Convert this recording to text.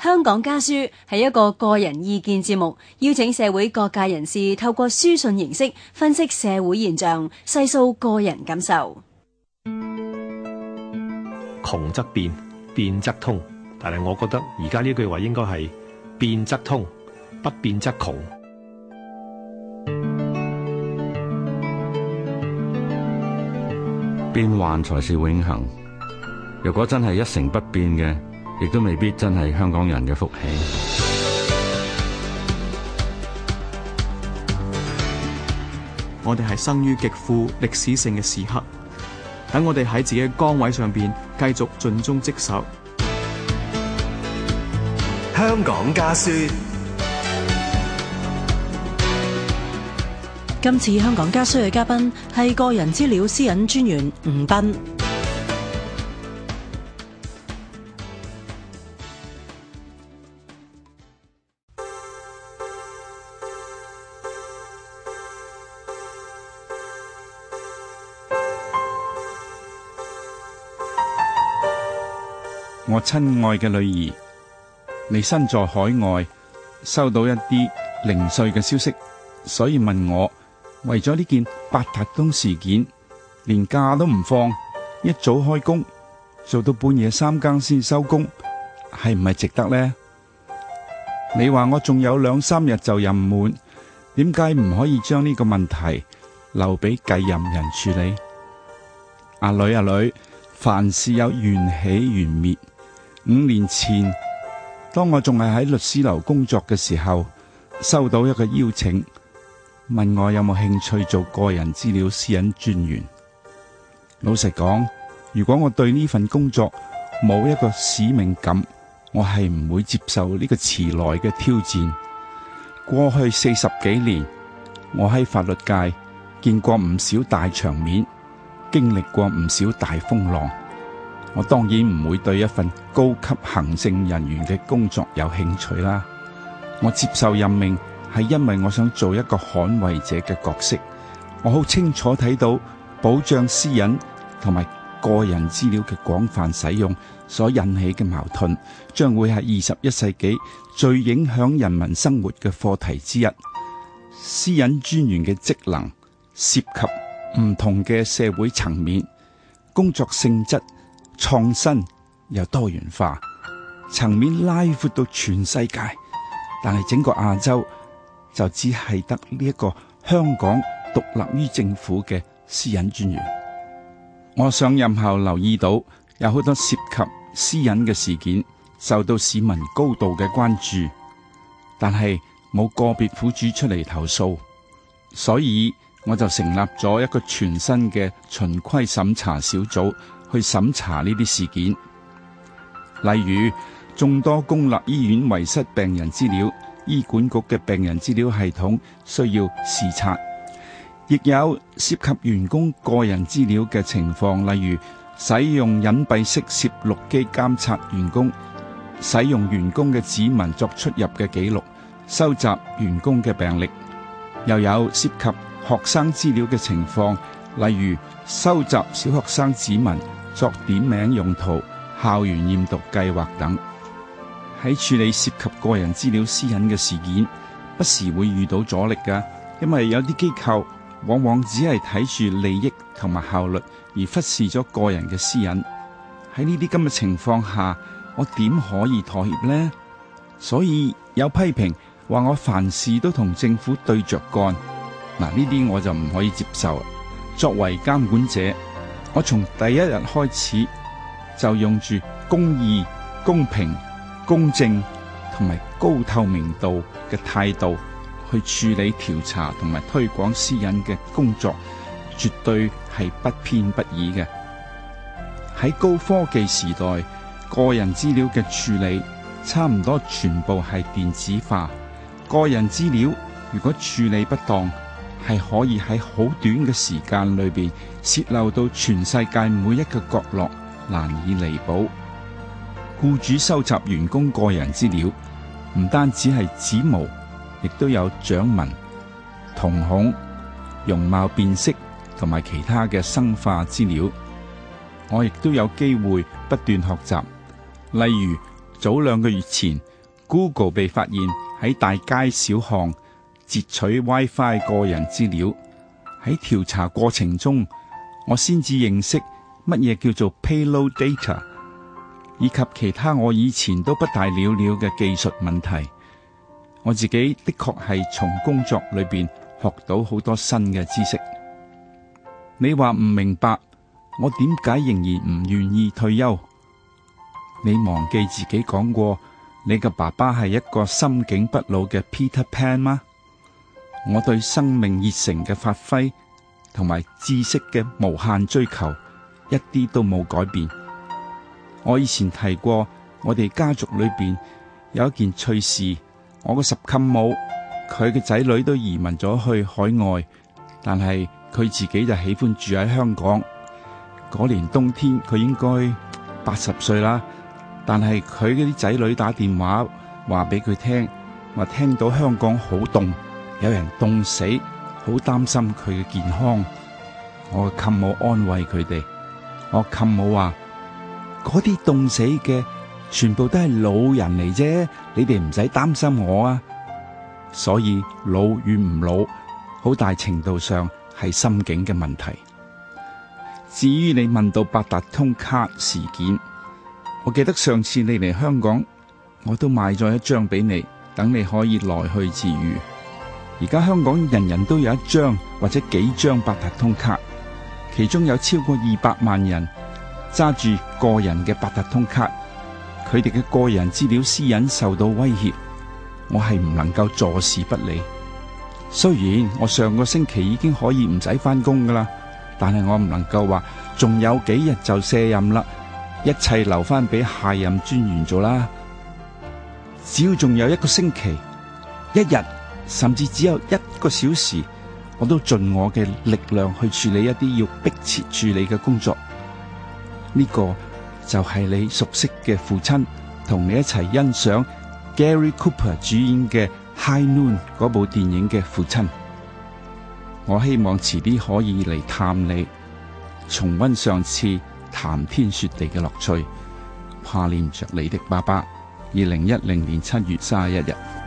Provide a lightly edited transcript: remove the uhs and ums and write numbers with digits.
香港家書係一個個人意見節目，邀請社會各界人士透過書信形式分析社會現象，細數個人感受。 窮則變，變則通。但係我覺得而家呢句話應該係變則通，不變則窮。 變幻才是永恆。如果真係一成不變嘅，亦都未必真係香港人嘅福氣。 我哋係生於極富歷史性嘅時刻，等我哋喺自己嘅崗位上邊繼續盡忠職守。 香港家書。 今次香港家書嘅嘉賓係個人資料私隱專員吳彬。 我親愛嘅女兒，你身在海外，收到一啲零碎嘅消息，所以問我為咗呢件八達通事件，連假都唔放，一早開工，做到半夜3更先收工，係唔係值得呢？你話我仲有2-3日就任滿，點解唔可以將呢個問題留俾繼任人處理？阿女，凡事有緣起緣滅。5年前，當我仲係喺律師樓工作嘅時候，收到一個邀請，問我有冇興趣做個人資料私隱專員。老實講，如果我對呢份工作冇一個使命感，我係唔會接受呢個遲來嘅挑戰。過去40幾年，我喺法律界見過唔少大場面，經歷過唔少大風浪。我當然唔會對一份高級行政人員嘅工作有興趣啦。我接受任命係因為我想做一個捍衛者嘅角色。我好清楚睇到保障私隱同埋個人資料嘅廣泛使用所引起嘅矛盾，將會係21世紀最影響人民生活嘅課題之一。私隱專員嘅職能涉及唔同嘅社會層面，工作性質創新又多元化，層面拉闊到全世界，但係整個亞洲就只係得呢一個香港獨立於政府嘅私隱專員。我上任後留意到有好多涉及私隱嘅事件受到市民高度嘅關注，但係冇個別苦主出嚟投訴，所以我就成立咗一個全新嘅循規審查小組去審查呢啲事件。例如眾多公立醫院遺失病人資料，醫管局嘅病人資料系統需要視察，亦有涉及員工個人資料嘅情況，例如使用隱蔽式攝錄機監察員工，使用員工嘅指紋作出入嘅記錄，收集員工嘅病歷，又有涉及學生資料嘅情況，例如收集小學生指紋作點名用途、校園驗毒計劃等。喺處理涉及個人資料私隱嘅事件，不時會遇到阻力㗎，因為有啲機構往往只係睇住利益同埋效率，而忽視咗個人嘅私隱。喺呢啲咁嘅情況下，我點可以妥協呢？所以有批評話我凡事都同政府對着幹，嗱，呢啲我就唔可以接受。作為監管者，我從第一日開始就用住公義、公平、公正同埋高透明度嘅態度去處理調查同埋推廣私隱嘅工作，絕對係不偏不倚嘅。喺高科技時代，個人資料嘅處理差唔多全部係電子化。個人資料如果處理不當，係可以喺好短嘅時間裏邊洩漏到全世界每一個角落，難以彌補。僱主收集員工個人資料，唔單止係指模，亦都有掌紋、瞳孔、容貌辨識同埋其他嘅生化資料。我亦都有機會不斷學習，例如早2個月前， Google 被發現喺大街小巷截取 WiFi 個人資料。喺調查過程中，我先至認識乜嘢叫做 payload data， 以及其他我以前都不大了了嘅技術問題。我自己的確係從工作裏邊學到好多新嘅知識。你話唔明白，我點解仍然唔願意退休？你忘記自己講過，你嘅爸爸係一個心境不老嘅 Peter Pan 嗎？我對生命熱誠嘅發揮同埋知識嘅無限追求一啲都冇改變。我以前提過，我哋家族裏邊有一件趣事，我個十舅母佢嘅仔女都移民咗去海外，但係佢自己就喜歡住喺香港。嗰年冬天佢應該80歲啦，但係佢嗰啲仔女打電話俾佢聽，話聽到香港好凍，有人凍死，好擔心佢嘅健康。我嘅舅母安慰佢哋，我舅母話：嗰啲凍死嘅全部都係老人嚟啫，你哋唔使擔心我啊。所以老與唔老，好大程度上係心境嘅問題。至於你問到八達通卡事件，我記得上次你嚟香港，我都買咗一張俾你，等你可以來去自如。而家香港人人都有一張或者幾張八達通卡，其中有超過200萬人揸住個人嘅八達通卡，佢哋嘅個人資料私隱受到威脅，我係唔能夠坐視不理。雖然我上個星期已經可以唔使返工噶啦，但係我唔能夠話仲有幾日就卸任啦，一切留翻俾下任專員做啦。只要仲有1個星期、1日，甚至只有1個小時，我都盡我嘅力量去處理一啲要迫切處理嘅工作。呢個就係你熟悉嘅父親，同你一齊欣賞 Gary Cooper 主演嘅《High Noon》嗰部電影嘅父親。我希望遲啲可以嚟探你，重溫上次談天說地嘅樂趣，掛念着你的爸爸。2010年7月31日。